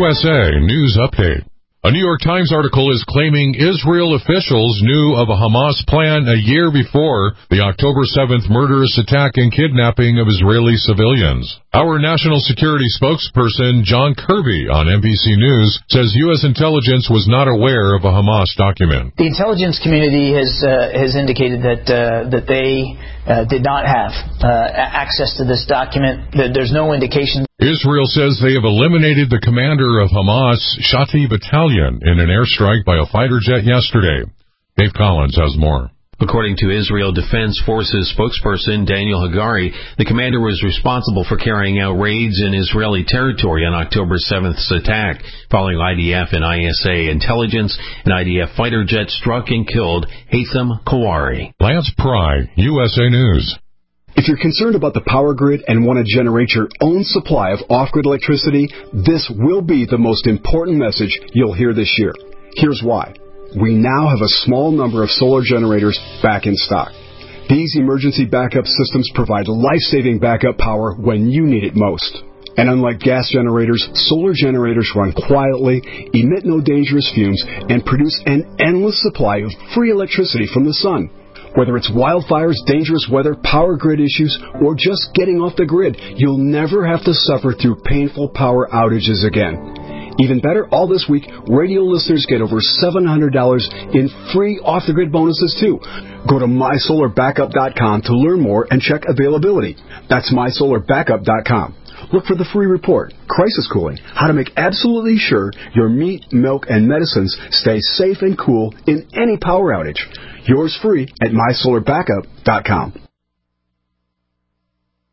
USA News Update. A New York Times article is claiming Israel officials knew of a Hamas plan a year before the October 7th murderous attack and kidnapping of Israeli civilians. Our national security spokesperson, John Kirby, on NBC News, says U.S. intelligence was not aware of a Hamas document. The intelligence community has indicated that they did not have access to this document. There's no indication. Israel says they have eliminated the commander of Hamas' Shati battalion in an airstrike by a fighter jet yesterday. Dave Collins has more. According to Israel Defense Forces spokesperson Daniel Hagari, the commander was responsible for carrying out raids in Israeli territory on October 7th's attack, following IDF and ISA intelligence. An IDF fighter jet struck and killed Haitham Kawari. Lance Pry, USA News. If you're concerned about the power grid and want to generate your own supply of off-grid electricity, this will be the most important message you'll hear this year. Here's why. We now have a small number of solar generators back in stock. These emergency backup systems provide life-saving backup power when you need it most. And unlike gas generators, solar generators run quietly, emit no dangerous fumes, and produce an endless supply of free electricity from the sun. Whether it's wildfires, dangerous weather, power grid issues, or just getting off the grid, you'll never have to suffer through painful power outages again. Even better, all this week, radio listeners get over $700 in free off-the-grid bonuses, too. Go to MySolarBackup.com to learn more and check availability. That's MySolarBackup.com. Look for the free report, Crisis Cooling, how to make absolutely sure your meat, milk, and medicines stay safe and cool in any power outage. Yours free at MySolarBackup.com.